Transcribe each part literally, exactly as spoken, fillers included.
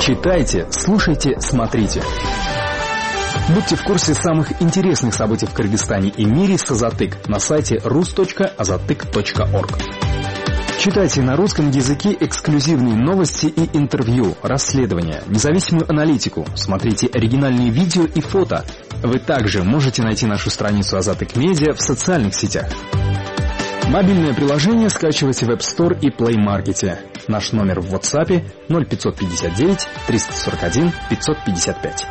Читайте, слушайте, смотрите. Будьте в курсе самых интересных событий в Кыргызстане и мире с Азатык на сайте рус точка азатык точка орг. Читайте на русском языке эксклюзивные новости и интервью, расследования, независимую аналитику. Смотрите оригинальные видео и фото. Вы также можете найти нашу страницу Азатык Медиа в социальных сетях. Мобильное приложение скачивайте в App Store и Play Market. Наш номер в WhatsApp ноль пятьсот пятьдесят девять триста сорок один пятьсот пятьдесят пять.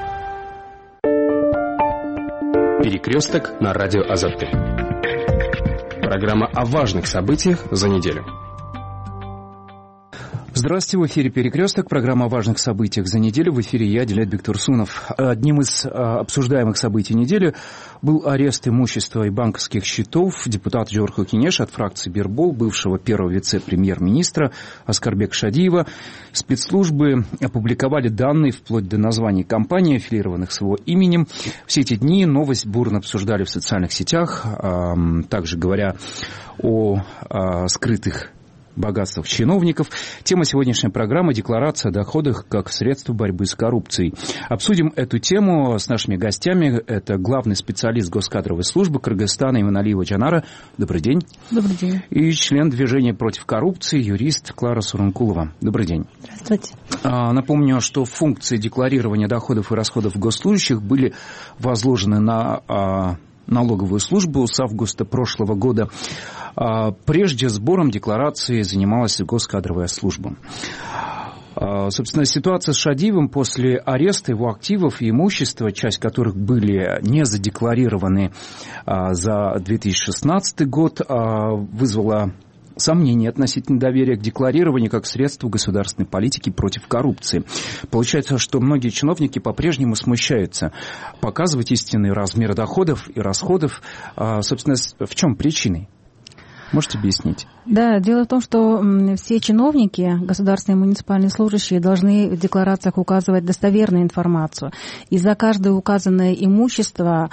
Перекресток на радио Азатык. Программа о важных событиях за неделю. Здравствуйте, в эфире «Перекресток», программа о важных событиях за неделю. В эфире я, Дилет Бектурсунов. Одним из обсуждаемых событий недели был арест имущества и банковских счетов депутата Жорху Кинеш от фракции Бирбол, бывшего первого вице-премьер-министра Аскарбека Шадиева. Спецслужбы опубликовали данные вплоть до названий компаний, аффилированных с его именем. Все эти дни новость бурно обсуждали в социальных сетях, также говоря о скрытых богатствах чиновников. Тема сегодняшней программы – декларация о доходах как средство борьбы с коррупцией. Обсудим эту тему с нашими гостями. Это главный специалист Госкадровой службы Кыргызстана Иманалиева Джанара. Добрый день. Добрый день. И член движения против коррупции, юрист Клара Сурункулова. Добрый день. Здравствуйте. Напомню, что функции декларирования доходов и расходов госслужащих были возложены на налоговую службу с августа прошлого года. Прежде сбором декларации занималась Госкадровая служба. Собственно, ситуация с Шадиевым после ареста его активов и имущества, часть которых были не задекларированы за две тысячи шестнадцатый год, вызвала сомнения относительно доверия к декларированию как средству государственной политики против коррупции. Получается, что многие чиновники по-прежнему смущаются показывать истинные размеры доходов и расходов. Собственно, в чем причина? Можете объяснить? Да, дело в том, что все чиновники, государственные и муниципальные служащие, должны в декларациях указывать достоверную информацию. И за каждое указанное имущество,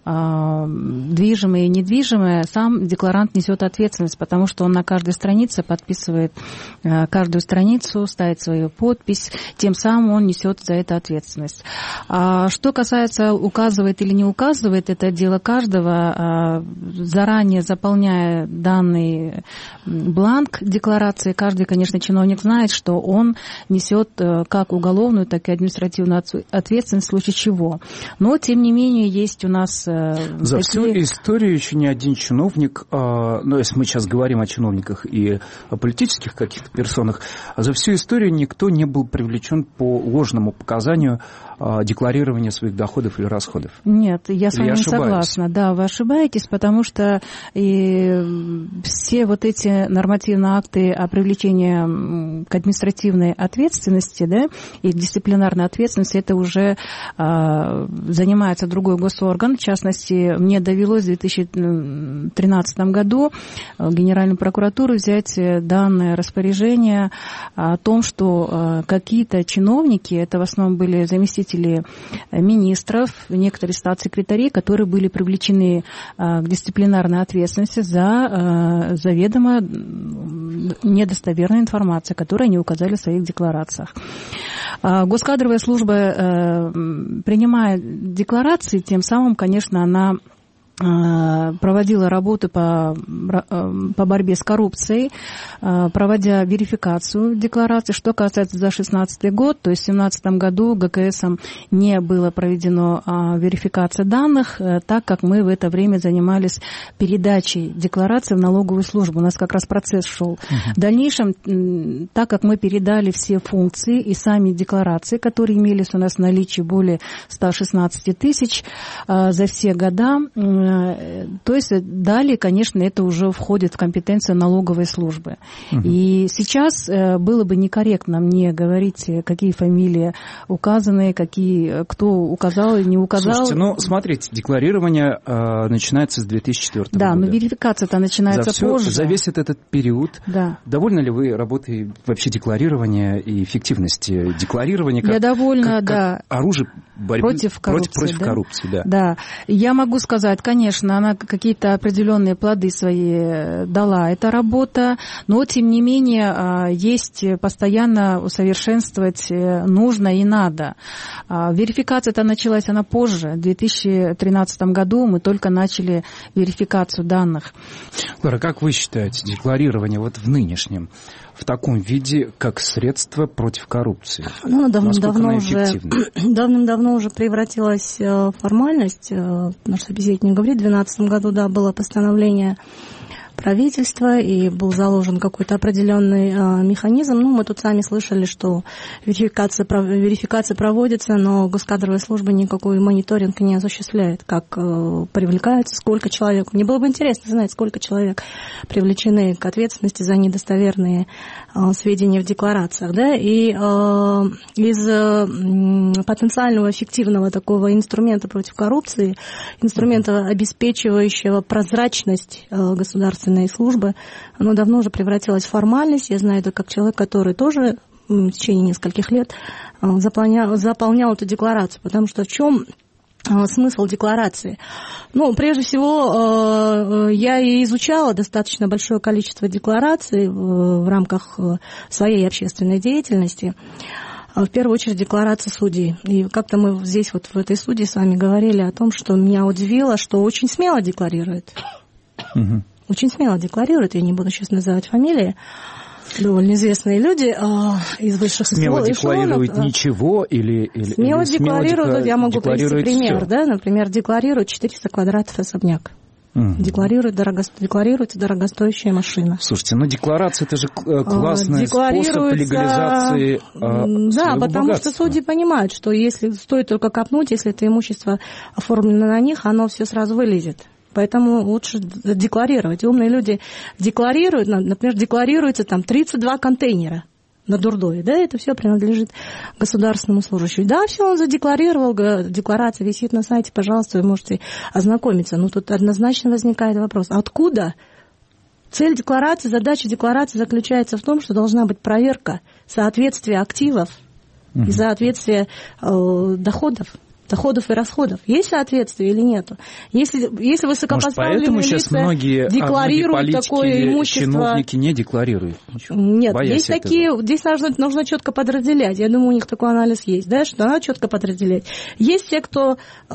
движимое и недвижимое, сам декларант несет ответственность, потому что он на каждой странице подписывает каждую страницу, ставит свою подпись, тем самым он несет за это ответственность. А что касается указывает или не указывает, это дело каждого. Заранее заполняя данный бланк декларации, каждый, конечно, чиновник знает, что он несет как уголовную, так и административную ответственность в случае чего. Но, тем не менее, есть у нас... За такие... всю историю еще ни один чиновник, ну, если мы сейчас говорим о чиновниках и о политических каких-то персонах, за всю историю никто не был привлечен по ложному показанию декларирования своих доходов или расходов. Нет, я с вами не согласна. Да, вы ошибаетесь, потому что и все вот эти нормативные акты о привлечении к административной ответственности, да, и к дисциплинарной ответственности, это уже а, занимается другой госорган. В частности, мне довелось в две тысячи тринадцатом году в Генеральную прокуратуру взять данное распоряжение о том, что какие-то чиновники, это в основном были заместители министров, некоторые статс-секретари, которые были привлечены к дисциплинарной ответственности за заведомо недостоверной информацией, которую они указали в своих декларациях. Госкадровая служба, принимая декларации, тем самым, конечно, она проводила работу по, по борьбе с коррупцией, проводя верификацию деклараций. Что касается за две тысячи шестнадцатый год, то есть в две тысячи семнадцатом году ГКСом не было проведено верификация данных, так как мы в это время занимались передачей деклараций в налоговую службу. У нас как раз процесс шел. Uh-huh. В дальнейшем, так как мы передали все функции и сами декларации, которые имелись у нас в наличии более ста шестнадцати тысяч за все года, то есть далее, конечно, это уже входит в компетенцию налоговой службы. Угу. И сейчас было бы некорректно мне говорить, какие фамилии указаны, какие, кто указал и не указал. Слушайте, ну, смотрите, декларирование э, начинается с две тысячи четвёртого да, года. Да, но верификация-то начинается за все, позже. За весь этот период. Да. Довольны ли вы работой вообще декларирования и эффективности декларирования как, Я довольна, как, да. как оружие борьбы против коррупции? Против, против да? коррупции, да. Да, я могу сказать, конечно, конечно, она какие-то определенные плоды свои дала, эта работа, но, тем не менее, есть постоянно усовершенствовать нужно и надо. Верификация-то началась она позже. В две тысячи тринадцатом году мы только начали верификацию данных. Лара, как вы считаете, декларирование вот в нынешнем, в таком виде, как средство против коррупции? Ну, давным-давно уже, давным-давно уже превратилась в формальность. Наш собеседник говорит, в две тысячи двенадцатом году, да, было постановление правительства, и был заложен какой-то определенный э, механизм. Ну, мы тут сами слышали, что верификация, верификация проводится, но госкадровая служба никакой мониторинг не осуществляет, как э, привлекаются, сколько человек. Мне было бы интересно знать, сколько человек привлечены к ответственности за недостоверные э, сведения в декларациях. Да? И э, из э, потенциального эффективного такого инструмента против коррупции, инструмента, обеспечивающего прозрачность э, государственной службы, оно давно уже превратилось в формальность. Я знаю это как человек, который тоже в течение нескольких лет заполнял, заполнял эту декларацию. Потому что в чем смысл декларации? Ну, прежде всего, я и изучала достаточно большое количество деклараций в рамках своей общественной деятельности. В первую очередь декларация судей. И как-то мы здесь вот в этой студии с вами говорили о том, что меня удивило, что очень смело декларирует. Угу. Очень смело декларируют, я не буду сейчас называть фамилии, довольно известные люди э, из высших смело декларируют э, ничего или... или смело или декларируют, смело я могу привести пример, все. Да, например, декларируют четыреста квадратов особняк. Угу. Декларирует, дорого, декларируется дорогостоящая машина. Слушайте, ну декларация это же классный способ легализации э, да, потому богатства. Что судьи понимают, что если стоит только копнуть, если это имущество оформлено на них, оно все сразу вылезет. Поэтому лучше декларировать. Умные люди декларируют, например, декларируется там тридцать два контейнера на Дурдове, да, это все принадлежит государственному служащему. Да, все он задекларировал, декларация висит на сайте, пожалуйста, вы можете ознакомиться. Но тут однозначно возникает вопрос, откуда? Цель декларации, задача декларации заключается в том, что должна быть проверка соответствия активов угу. и соответствия э, доходов. доходов и расходов. Есть соответствие или нету? Если, если высокопоставленные лица многие, декларируют многие такое имущество... чиновники не декларируют ничего. Нет, есть такие... Этого. Здесь нужно, нужно четко подразделять. Я думаю, у них такой анализ есть, да, что надо четко подразделять. Есть те, кто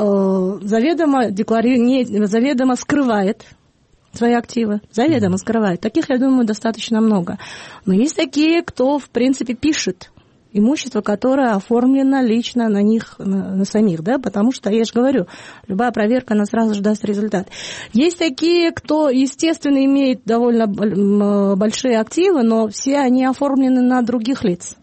э, заведомо, деклари... не, заведомо скрывает свои активы, заведомо mm-hmm. скрывает. Таких, я думаю, достаточно много. Но есть такие, кто, в принципе, пишет имущество, которое оформлено лично на них, на, на самих, да, потому что, я же говорю, любая проверка, она сразу же даст результат. Есть такие, кто, естественно, имеет довольно большие активы, но все они оформлены на других лиц.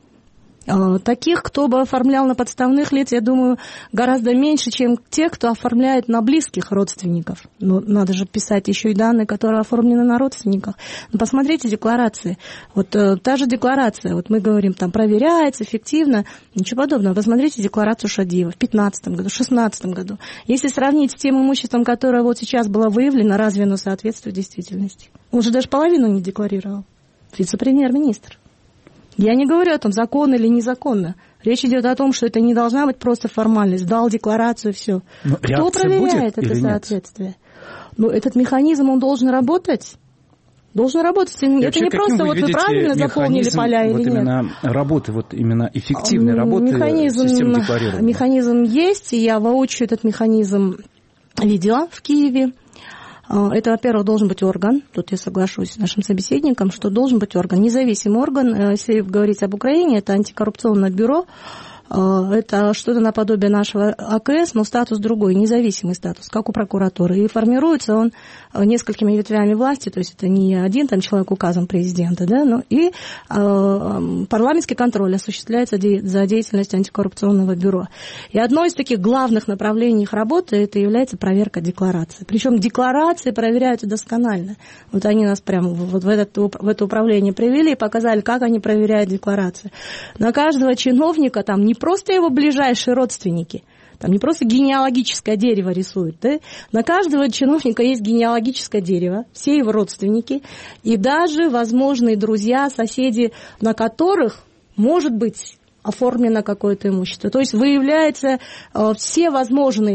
Таких, кто бы оформлял на подставных лиц, я думаю, гораздо меньше, чем тех, кто оформляет на близких родственников. Но надо же писать еще и данные, которые оформлены на родственниках. Но посмотрите декларации. Вот э, та же декларация, вот мы говорим, там проверяется эффективно, ничего подобного. Посмотрите декларацию Шадиева в пятнадцатом году, в шестнадцатом году. Если сравнить с тем имуществом, которое вот сейчас было выявлено, разве оно соответствует действительности? Он же даже половину не декларировал. Вице-премьер-министр. Я не говорю о том, законно или незаконно. Речь идет о том, что это не должна быть просто формальность. Дал декларацию, все. Но кто проверяет это соответствие? Нет? Ну, этот механизм, он должен работать. Должен работать. Это вообще, не просто вы вот вы правильно заполнили поля вот или именно нет. Работы, вот именно эффективной работы механизм, системы декларирования. Механизм есть, и я воочию этот механизм видела в Киеве. Это, во-первых, должен быть орган, тут я соглашусь с нашим собеседником, что должен быть орган, независимый орган, если говорить об Украине, это антикоррупционное бюро, это что-то наподобие нашего АКС, но статус другой, независимый статус, как у прокуратуры. И формируется он несколькими ветвями власти, то есть это не один там человек указом президента, да, но и э, парламентский контроль осуществляется де- за деятельностью антикоррупционного бюро. И одно из таких главных направлений их работы это является проверка декларации. Причем декларации проверяются досконально. Вот они нас прямо вот в, этот, в это управление привели и показали, как они проверяют декларации. На каждого чиновника там не просто его ближайшие родственники, там не просто генеалогическое дерево рисуют, да? На каждого чиновника есть генеалогическое дерево, все его родственники, и даже возможные друзья, соседи, на которых, может быть, оформлено какое-то имущество. То есть выявляются все возможные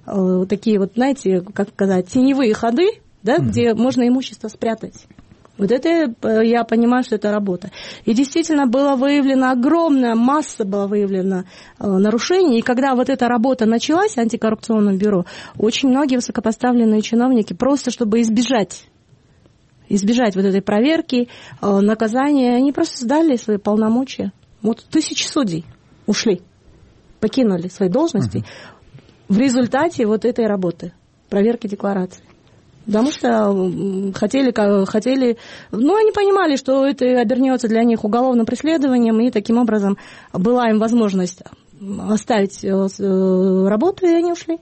э, такие вот, знаете, как сказать, теневые ходы, да, mm-hmm. где можно имущество спрятать. Вот это, я понимаю, что это работа. И действительно была выявлена огромная масса, была выявлена э, нарушений. И когда вот эта работа началась, антикоррупционном бюро, очень многие высокопоставленные чиновники, просто чтобы избежать, избежать вот этой проверки, э, наказания, они просто сдали свои полномочия. Вот тысячи судей ушли, покинули свои должности uh-huh. в результате вот этой работы, проверки деклараций. Потому что хотели, хотели, ну, они понимали, что это обернется для них уголовным преследованием, и таким образом была им возможность оставить работу, и они ушли.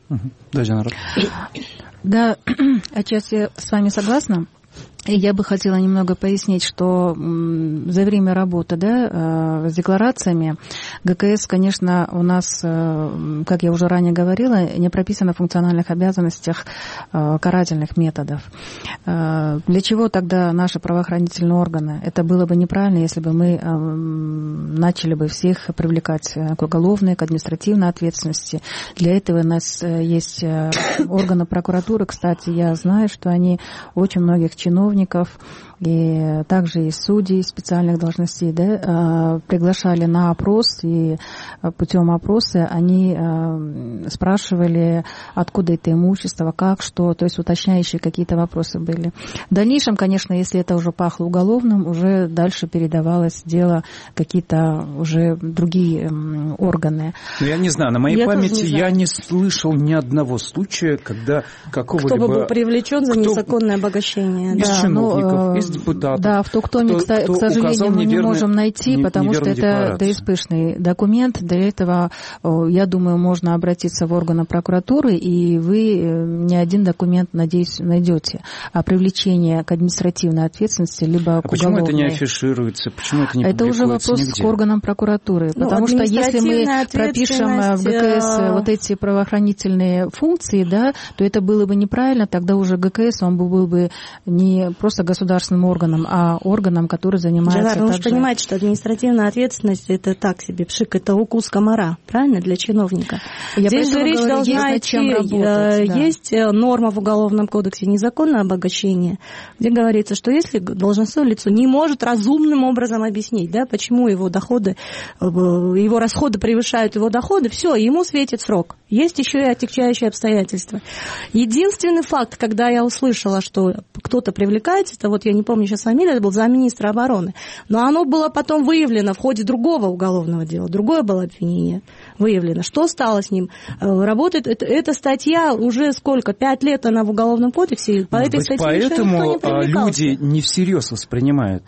Да, отчасти с вами согласна. И я бы хотела немного пояснить, что за время работы, да, с декларациями ГКС, конечно, у нас, как я уже ранее говорила, не прописано в функциональных обязанностях карательных методов. Для чего тогда наши правоохранительные органы? Это было бы неправильно, если бы мы начали бы всех привлекать к уголовной, к административной ответственности. Для этого у нас есть органы прокуратуры. Кстати, я знаю, что они очень многих чиновников, и также и судей специальных должностей, да, приглашали на опрос, и путем опроса они спрашивали, откуда это имущество, как, что, то есть уточняющие какие-то вопросы были. В дальнейшем, конечно, если это уже пахло уголовным, уже дальше передавалось дело какие-то уже другие органы. Ну, я не знаю, на моей я памяти не я не слышал ни одного случая, когда какого-либо... Кто бы был привлечен за кто... незаконное обогащение. Из да. чиновников, ну, из депутатов. Да, в Токтоме, кто, кто к сожалению, мы не можем найти, не, потому что это ДСПшный документ. Для этого, я думаю, можно обратиться в органы прокуратуры, и вы не один документ, надеюсь, найдете о привлечении к административной ответственности, либо а к почему уголовной. это не афишируется? Почему это не Это уже вопрос нигде? к органам прокуратуры. Ну, потому что если мы пропишем в ГКС вот эти правоохранительные функции, да, то это было бы неправильно, тогда уже ГКС, он был бы не просто государственным органом, а органом, который занимается Джавар, также... вы же понимаете, что административная ответственность – это так себе пшик, это укус комара, правильно, для чиновника. Я Здесь же речь говорю, должна идти, работать, да. Есть норма в Уголовном кодексе незаконное обогащение, где говорится, что если должностное лицо не может разумным образом объяснить, да, почему его доходы, его расходы превышают его доходы, все, ему светит срок. Есть еще и отягчающие обстоятельства. Единственный факт, когда я услышала, что кто-то привлекается, это вот я не помню сейчас фамилию, это был замминистра обороны, но оно было потом выявлено в ходе другого уголовного дела, другое было обвинение выявлено. Что стало с ним? Работает это, эта статья уже сколько? Пять лет она в Уголовном кодексе, по Может этой быть, статье поэтому никто не люди не всерьез воспринимают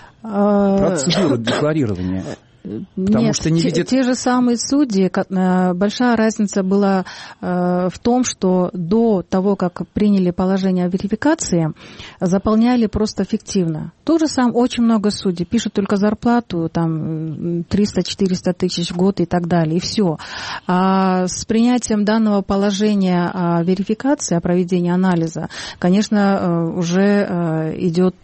процедуру декларирования. Потому Нет, что не те, видят... те же самые судьи, большая разница была в том, что до того, как приняли положение о верификации, заполняли просто фиктивно. То же самое, очень много судей пишут только зарплату, там триста-четыреста тысяч в год и так далее, и все. А с принятием данного положения о верификации, о проведении анализа, конечно, уже идет,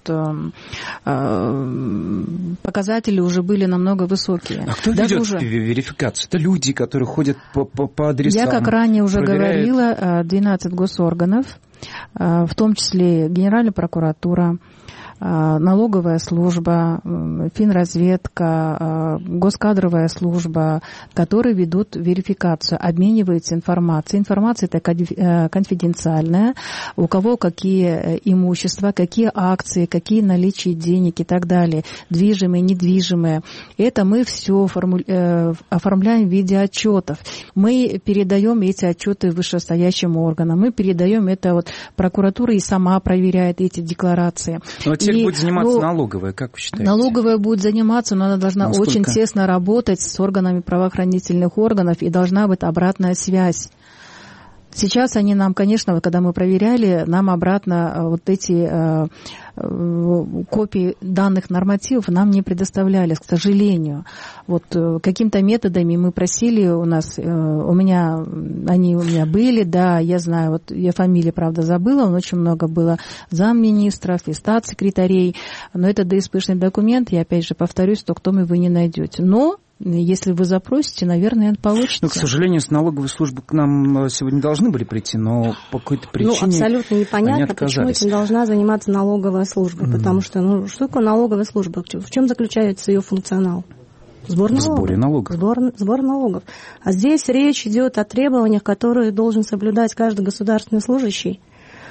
показатели уже были намного высокие. А кто Даже ведет уже... верификацию? Это люди, которые ходят по, по, по адресам. Я, как ранее уже проверяют... говорила, двенадцать госорганов, в том числе Генеральная прокуратура, налоговая служба, финразведка, госкадровая служба, которые ведут верификацию, обмениваются информацией. Информация эта конфиденциальная, у кого какие имущества, какие акции, какие наличия денег и так далее, движимые, недвижимые. Это мы все форму... оформляем в виде отчетов. Мы передаем эти отчеты вышестоящим органам, мы передаем это вот прокуратура и сама проверяет эти декларации. Но теперь и, будет заниматься ну, налоговая, как вы считаете? Налоговая будет заниматься, но она должна Насколько? очень тесно работать с органами правоохранительных органов, и должна быть обратная связь. Сейчас они нам, конечно, вот когда мы проверяли, нам обратно вот эти э, э, копии данных нормативов нам не предоставляли, к сожалению. Вот э, какими-то методами мы просили у нас, э, у меня, они у меня были, да, я знаю, вот я фамилии, правда, забыла, но очень много было замминистров и статс-секретарей, но это ДСПшный документ, я опять же повторюсь, то кто мы вы не найдете. Но Если вы запросите, наверное, это получится. Ну, к сожалению, с налоговой службы к нам сегодня должны были прийти, но по какой-то причине Ну, абсолютно непонятно, почему этим должна заниматься налоговая служба. Mm-hmm. Потому что, ну, что такое налоговая служба? В чем заключается ее функционал? Сбор налогов. Сборе налогов. Сбор, сбор налогов. А здесь речь идет о требованиях, которые должен соблюдать каждый государственный служащий.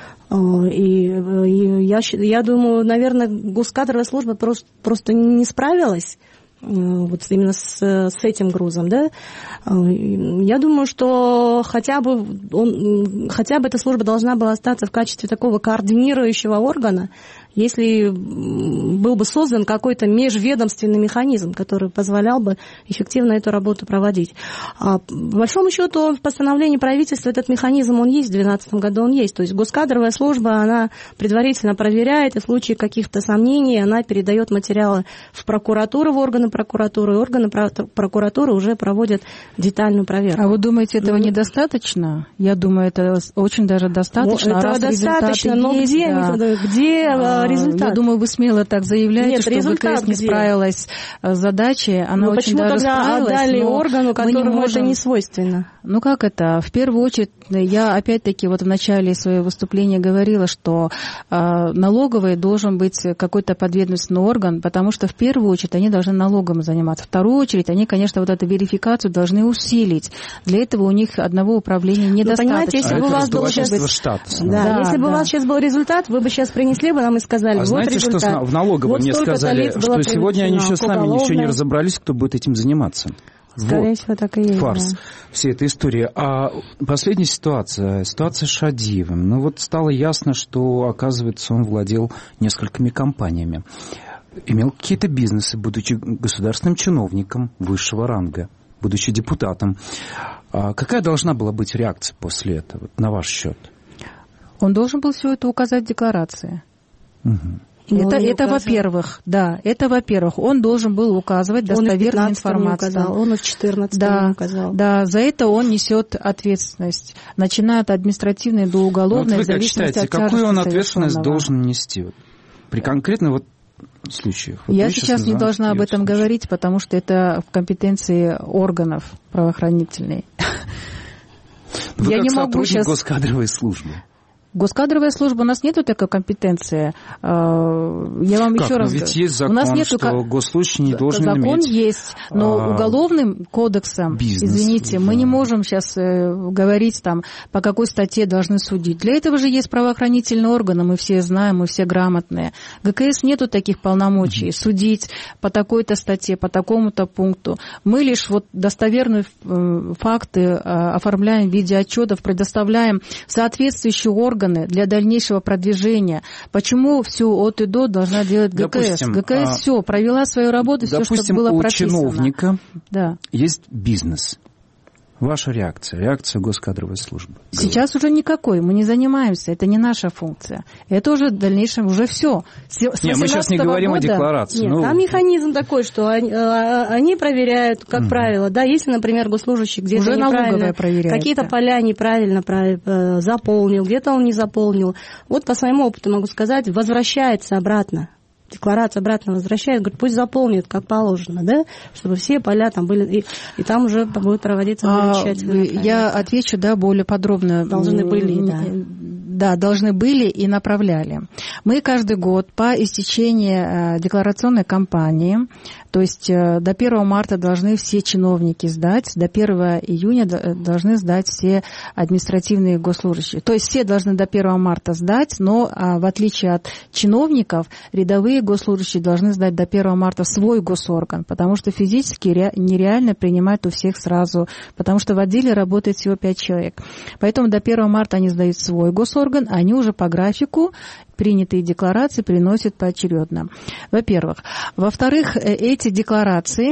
И, и я, я думаю, наверное, госкадровая служба просто, просто не справилась вот именно с, с этим грузом, да. Я думаю, что хотя бы, он, хотя бы эта служба должна была остаться в качестве такого координирующего органа, если был бы создан какой-то межведомственный механизм, который позволял бы эффективно эту работу проводить. А по большому счету в постановлении правительства этот механизм, он есть, в две тысячи двенадцатом году он есть. То есть госкадровая служба, она предварительно проверяет, и в случае каких-то сомнений она передает материалы в прокуратуру, в органы прокуратуры, и органы прокуратуры уже проводят детальную проверку. А вы думаете, этого ну, недостаточно? Я думаю, это очень даже достаточно. Ну, этого достаточно, но есть, где, да. где а, результат? Я думаю, вы смело так заявляете, Нет, что ВКС не где? справилась с задачей. Она ну, очень почему даже тогда справилась, отдали органу, которому можем... это не свойственно? Ну как это? В первую очередь, я опять-таки вот в начале своего выступления говорила, что э, налоговый должен быть какой-то подведомственный орган, потому что в первую очередь они должны налогом заниматься. В вторую очередь они, конечно, вот эту верификацию должны усилить. Для этого у них одного управления недостаточно. Вы понимаете, если а бы у вас был сейчас... Да, да, если да. бы у вас сейчас был результат, вы бы сейчас принесли бы нам и сказали, а вот знаете, результат. Что в налоговом вот мне сказали, что сегодня они еще с нами уголовной. ничего не разобрались, кто будет этим заниматься. Скорее вот. всего, так и есть. Фарс. Да. Вся эта история. А последняя ситуация, ситуация с Шадиевым. Ну вот стало ясно, что, оказывается, он владел несколькими компаниями. Имел какие-то бизнесы, будучи государственным чиновником высшего ранга, будучи депутатом. А какая должна была быть реакция после этого, на ваш счет? Он должен был все это указать в декларации. Угу. Это, это во-первых, да, это во-первых, он должен был указывать достоверную информацию. Указал, он в четырнадцатом да, указал. Да, за это он несет ответственность, начиная от административной до уголовной. Вот вы как считаете, какую он ответственность должен нести вот, при конкретно вот случаях? Вот я сейчас не должна об этом случай. говорить, потому что это в компетенции органов правоохранительной. Вы я как не могу сейчас госкадровой службы. Госкадровая служба, у нас нету такой компетенции. Я вам как? еще Но раз ведь есть закон, у нас нету... что госслужащий не должен закон иметь... Закон есть, но а... уголовным кодексом, бизнес, извините, да. мы не можем сейчас говорить, там, по какой статье должны судить. Для этого же есть правоохранительные органы, мы все знаем, мы все грамотные. ГКС нету таких полномочий, mm-hmm. судить по такой-то статье, по такому-то пункту. Мы лишь вот достоверные факты оформляем в виде отчетов, предоставляем соответствующие органы для дальнейшего продвижения. Почему все от и до должна делать ГКС? Допустим, ГКС а... все, провела свою работу, все, Допустим, что было у прописано. чиновника да. есть бизнес. Ваша реакция, реакция госкадровой службы? Сейчас уже никакой, мы не занимаемся, это не наша функция. Это уже в дальнейшем уже все. Нет, мы сейчас не говорим года... о декларации. Нет, ну... там механизм такой, что они, они проверяют, как угу. правило, да, если, например, госслужащий где-то уже неправильно, проверяет, какие-то да. поля неправильно заполнил, где-то он не заполнил. Вот по своему опыту могу сказать, возвращается обратно. Декларацию обратно возвращает, говорит, пусть заполнит, как положено, да, чтобы все поля там были, и, и там уже будет проводиться более тщательно. А, я отвечу, да, более подробно. Должны были, да. Да, должны были и направляли. Мы каждый год по истечении декларационной кампании, то есть до первого марта должны все чиновники сдать, до первого июня должны сдать все административные госслужащие. То есть все должны до первого марта сдать, но в отличие от чиновников, рядовые госслужащие должны сдать до первого марта свой госорган, потому что физически нереально принимать у всех сразу, потому что в отделе работает всего пять человек. Поэтому до первого марта они сдают свой госорган, они уже по графику принятые декларации приносят поочередно. Во-первых. Во-вторых, эти декларации,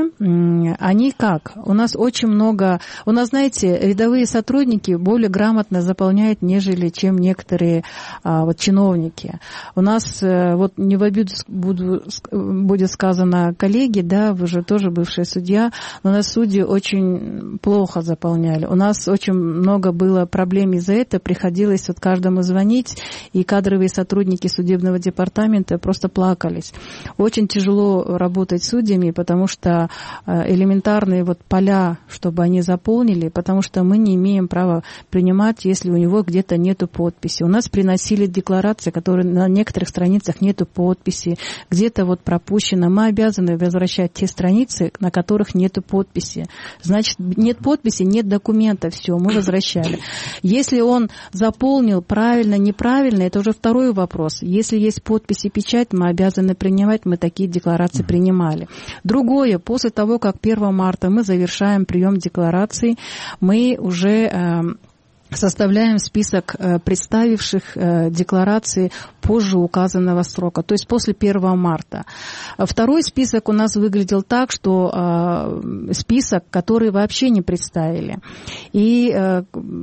они как? У нас очень много... У нас, знаете, рядовые сотрудники более грамотно заполняют, нежели чем некоторые а, вот, чиновники. У нас, вот не в обиду буду, будет сказано коллеги, да, вы же тоже бывшая судья, но у нас судьи очень плохо заполняли. У нас очень много было проблем из-за этого, приходилось вот каждому звонить, и кадровые сотрудники сотрудники судебного департамента просто плакались. Очень тяжело работать с судьями, потому что элементарные вот поля, чтобы они заполнили, потому что мы не имеем права принимать, если у него где-то нету подписи. У нас приносили декларации, которые на некоторых страницах нету подписи, где-то вот пропущено. Мы обязаны возвращать те страницы, на которых нету подписи. Значит, нет подписи, нет документа, все, мы возвращали. Если он заполнил правильно, неправильно, это уже второй вопрос. Если есть подпись и печать, мы обязаны принимать, мы такие декларации принимали. Другое, после того, как первого марта мы завершаем прием деклараций, мы уже э, составляем список э, представивших э, декларации позже указанного срока, то есть после первого марта. Второй список у нас выглядел так, что э, список, который вообще не представили. И э,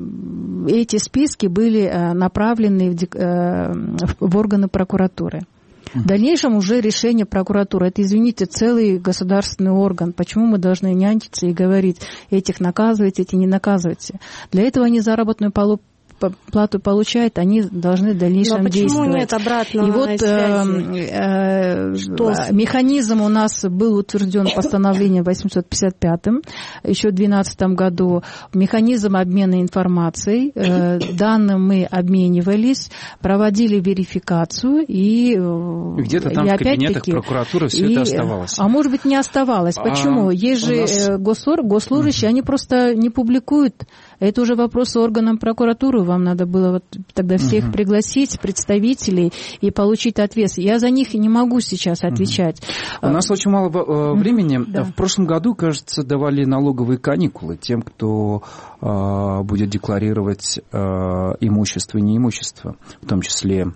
эти списки были э, направлены в, э, в органы прокуратуры. В дальнейшем уже решение прокуратуры. Это, извините, целый государственный орган. Почему мы должны нянчиться и говорить, этих наказывайте, эти не наказывайте? Для этого они заработную плату получают, они должны в дальнейшем действовать. Но почему нет обратного И вот э, э, механизм у нас был утвержден постановлением восемьсот пятьдесят пятым, еще в две тысячи двенадцатом году. Механизм обмена информацией. Э, данным мы обменивались, проводили верификацию. И, где-то там и в кабинетах прокуратуры все и, это оставалось. А может быть, не оставалось. Почему? А Есть же нас... госор, госслужащие, угу. они просто не публикуют. Это уже вопрос органам прокуратуры. Вам надо было вот тогда всех uh-huh. пригласить, представителей, и получить ответ. Я за них не могу сейчас отвечать. Uh-huh. У нас очень мало uh-huh. времени. Да. В прошлом году, кажется, давали налоговые каникулы тем, кто uh, будет декларировать uh, имущество и неимущество, в том числе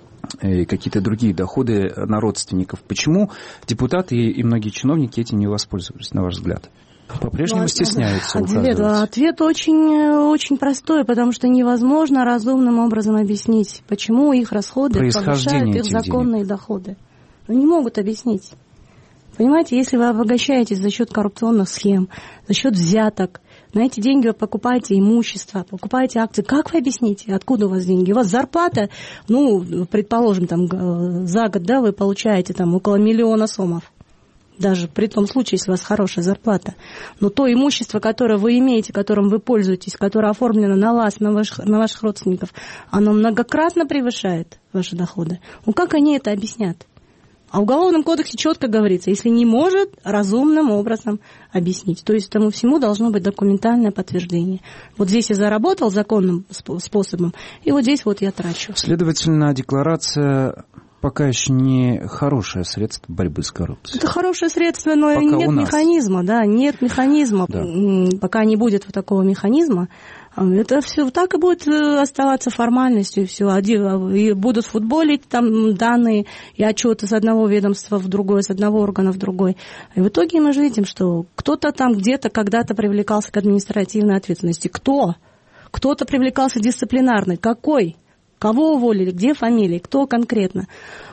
и какие-то другие доходы на родственников. Почему депутаты и многие чиновники этим не воспользовались, на ваш взгляд? По-прежнему стесняются ответ, ответ очень, очень простой, потому что невозможно разумным образом объяснить, почему их расходы повышают их законные денег. доходы. Ну, не могут объяснить. Понимаете, если вы обогащаетесь за счет коррупционных схем, за счет взяток, на эти деньги вы покупаете имущество, покупаете акции. Как вы объясните, откуда у вас деньги? У вас зарплата, ну, предположим, там, за год, да, вы получаете там около миллиона сомов. Даже при том случае, если у вас хорошая зарплата. Но то имущество, которое вы имеете, которым вы пользуетесь, которое оформлено на вас, на ваших, на ваших родственников, оно многократно превышает ваши доходы. Ну как они это объяснят? А в Уголовном кодексе четко говорится, если не может разумным образом объяснить. То есть этому всему должно быть документальное подтверждение. Вот здесь я заработал законным способом, и вот здесь вот я трачу. Следовательно, декларация... пока еще не хорошее средство борьбы с коррупцией. Это хорошее средство, но пока нет механизма, да, нет механизма. Да. Пока не будет вот такого механизма, это все так и будет оставаться формальностью, и все. И будут футболить там данные и отчеты с одного ведомства в другое, с одного органа в другой. И в итоге мы же видим, что кто-то там где-то когда-то привлекался к административной ответственности. Кто? Кто-то привлекался дисциплинарной. Какой? Кого уволили, где фамилии, кто конкретно.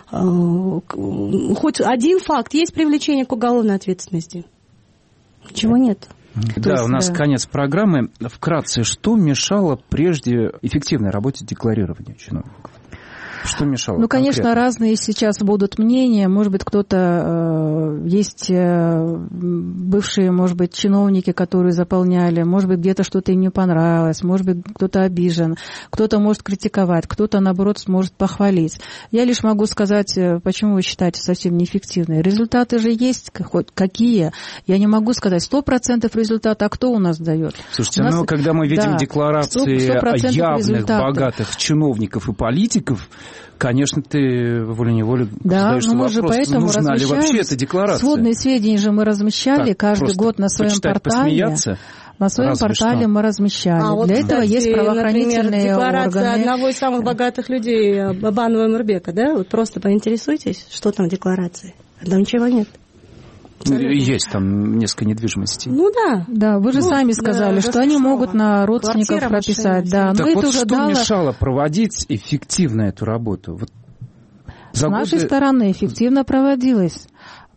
Хоть один факт, есть привлечение к уголовной ответственности. Ничего нет. Да, есть, у нас да. конец программы. Вкратце, что мешало прежде эффективной работе декларирования чиновников? Что мешало? Ну, конечно, конкретно? Разные сейчас будут мнения. Может быть, кто-то... Э, есть э, бывшие, может быть, чиновники, которые заполняли. Может быть, где-то что-то им не понравилось. Может быть, кто-то обижен. Кто-то может критиковать. Кто-то, наоборот, сможет похвалить. Я лишь могу сказать, почему вы считаете совсем неэффективной. Результаты же есть хоть какие. Я не могу сказать сто процентов результата. А кто у нас дает? Слушайте, нас... ну, когда мы видим да, декларации явных, результата. богатых чиновников и политиков... Конечно, ты волей-неволей да, задаешься вопрос, нужна ли вообще эта декларация. Сводные сведения же мы размещали так, каждый год на своем почитать, портале. Посмеяться? На своем Разве портале что. мы размещали. А Для вот, этого кстати, есть правоохранительные например, декларация органы. одного из самых богатых людей, Абанова Эмирбека, да? Вот просто поинтересуйтесь, что там в декларации. Там ничего нет. Абсолютно. Есть там несколько недвижимостей. Ну да. Да, вы же ну, сами сказали, да, что они могут на родственников Квартира, прописать. Машина, да. Так Но вот это что уже дало... мешало проводить эффективно эту работу? Вот С нашей годы... стороны эффективно проводилось.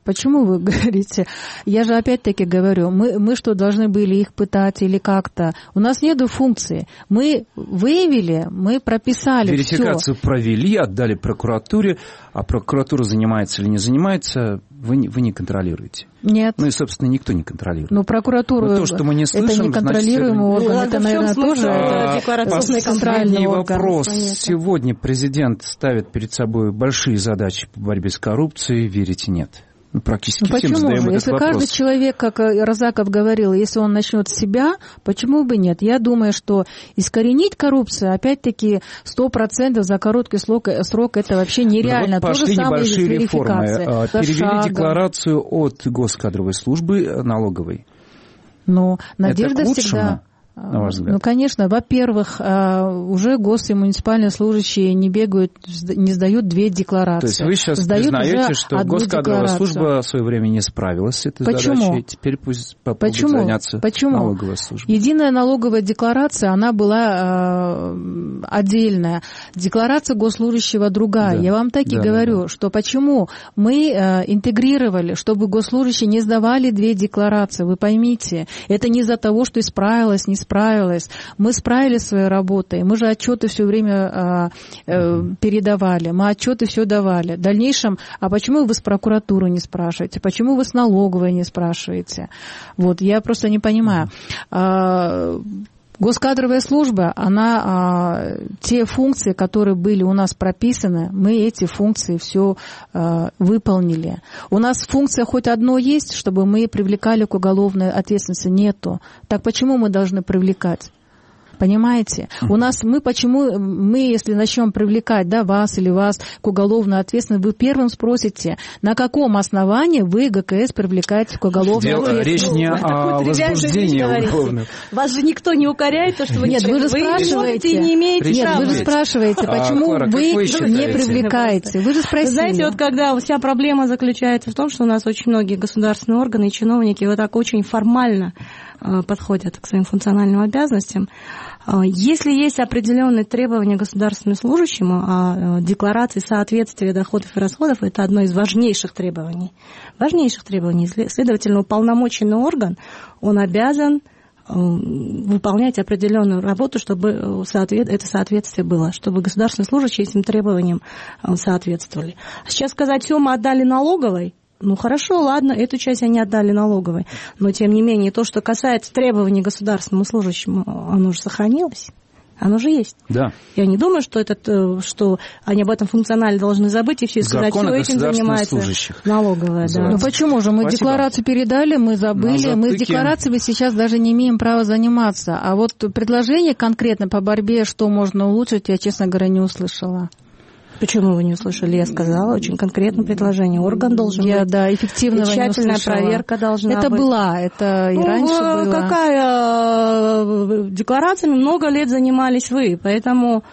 Почему вы говорите? Я же опять-таки говорю, мы, мы что, должны были их пытать или как-то? У нас нет функции. Мы выявили, мы прописали верификацию всё. Провели, отдали прокуратуре, а прокуратура занимается или не занимается, вы не, вы не контролируете. Нет. Ну и, собственно, никто не контролирует. Ну, прокуратура, но то, что мы не слышим, это неконтролируемый значит, орган, ну, это, наверное, тоже а, декларационный контрольный орган. Вопрос. Понятно. Сегодня президент ставит перед собой большие задачи по борьбе с коррупцией, верите, нет? Ну, практически ну, всем почему задаем же? этот Если вопрос. каждый человек, как Разаков говорил, если он начнет с себя, почему бы нет? Я думаю, что искоренить коррупцию, опять-таки, сто процентов за короткий срок, срок это вообще нереально. Ну, вот пошли То же самое небольшие с верификацией. реформы. Перевели шагом. декларацию от госкадровой службы налоговой. Но надежда это к лучшему, всегда... на ваш взгляд? Ну, конечно, во-первых, уже гос- и муниципальные служащие не бегают, не сдают две декларации. То есть вы сейчас сдают признаете, что госкадровая служба в свое время не справилась с этой Почему? задачей, теперь пусть попробует Почему? заняться Почему? налоговая служба. Единая налоговая декларация, она была э, отдельная. Декларация госслужащего другая. Да. Я вам так и да, говорю, да, да. что почему мы э, интегрировали, чтобы госслужащие не сдавали две декларации. Вы поймите, это не из-за того, что исправилось, не справилось. Мы справились своей работой. Мы же отчеты все время э, э, передавали. Мы отчеты все давали. В дальнейшем, а почему вы с прокуратуры не спрашиваете? Почему вы с налоговой не спрашиваете? Вот, я просто не понимаю. А, госкадровая служба, она, а, те функции, которые были у нас прописаны, мы эти функции все а, выполнили. У нас функция хоть одно есть, чтобы мы привлекали к уголовной ответственности? Нету. Так почему мы должны привлекать? Понимаете? У нас мы почему, мы, если начнем привлекать, да, вас или вас к уголовной ответственности, вы первым спросите, на каком основании вы ГКС привлекаете к уголовной Дело, ответственности? Речь не о возбуждении уголовных. Вас же никто не укоряет, то, что вы Нет, не вы же вы спрашиваете. не имеете Нет, права. вы же спрашиваете, почему а, Клара, вы, вы не привлекаете. Вы же спросили. Вы знаете, вот когда вся проблема заключается в том, что у нас очень многие государственные органы и чиновники вот так очень формально подходят к своим функциональным обязанностям. Если есть определенные требования государственному служащему, а декларации соответствия доходов и расходов – это одно из важнейших требований. Важнейших требований. Следовательно, уполномоченный орган, он обязан выполнять определенную работу, чтобы это соответствие было, чтобы государственные служащие этим требованиям соответствовали. Сейчас сказать, все, мы отдали налоговой, ну, хорошо, ладно, эту часть они отдали налоговой. Но, тем не менее, то, что касается требований государственному служащему, оно же сохранилось. Оно же есть. Да. Я не думаю, что, этот, что они об этом функционально должны забыть и все сказать, что этим занимается налоговая. Да. Ну, почему же? Мы Спасибо. Декларацию передали, мы забыли. Мы с декларацией сейчас даже не имеем права заниматься. А вот предложение конкретно по борьбе, что можно улучшить, я, честно говоря, не услышала. Почему вы не услышали? Я сказала очень конкретное предложение. Орган должен я, быть. Да, эффективного и тщательная проверка должна это быть. Это была, это и ну, раньше было. Какая? Декларациями много лет занимались вы, поэтому...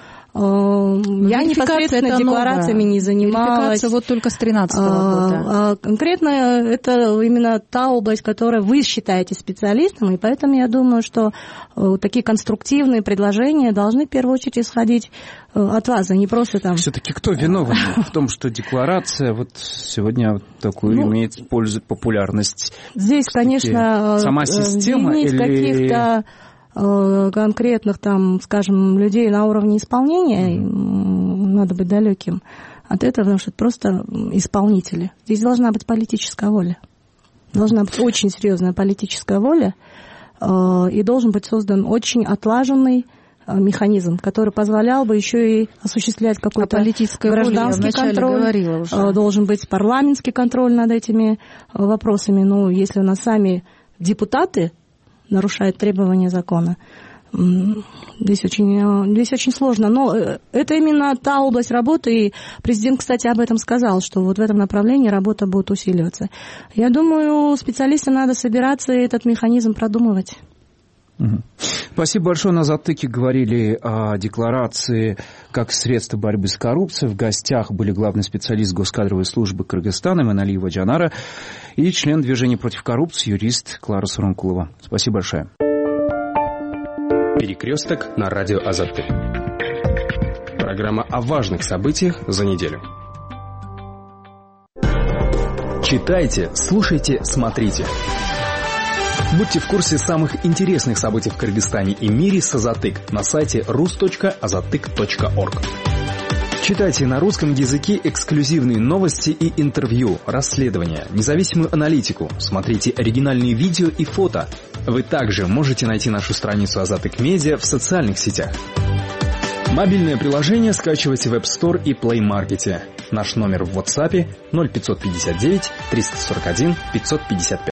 Я непосредственно декларациями не занималась. Верификация вот только с тринадцатого года. А, конкретно это именно та область, которую вы считаете специалистом, и поэтому я думаю, что такие конструктивные предложения должны в первую очередь исходить от вас, а не просто там... Все-таки кто виновен в том, что декларация вот сегодня такую ну, имеет пользу, популярность? Здесь, конечно, сама система винить или... каких-то конкретных, там, скажем, людей на уровне исполнения, mm-hmm. надо быть далеким от этого, потому что это просто исполнители. Здесь должна быть политическая воля. Должна быть очень серьезная политическая воля, и должен быть создан очень отлаженный механизм, который позволял бы еще и осуществлять какой-то гражданский контроль. Должен быть парламентский контроль над этими вопросами. Ну, если у нас сами депутаты нарушает требования закона. Здесь очень, здесь очень сложно. Но это именно та область работы, и президент, кстати, об этом сказал, что вот в этом направлении работа будет усиливаться. Я думаю, специалистам надо собираться и этот механизм продумывать. Спасибо большое. На «Затыке» говорили о декларации как средство борьбы с коррупцией. В гостях были главный специалист госкадровой службы Кыргызстана Эманалиева Джанара и член движения против коррупции юрист Клара Саранкулова. Спасибо большое. Перекресток на радио Азатык. Программа о важных событиях за неделю. Читайте, слушайте, смотрите. Будьте в курсе самых интересных событий в Кыргызстане и мире с Азатык на сайте рус точка азатык точка орг. Читайте на русском языке эксклюзивные новости и интервью, расследования, независимую аналитику, смотрите оригинальные видео и фото. Вы также можете найти нашу страницу Азатык Медиа в социальных сетях. Мобильное приложение скачивайте в App Store и Play Market. Наш номер в WhatsApp ноль пятьсот пятьдесят девять триста сорок один пятьсот пятьдесят пять.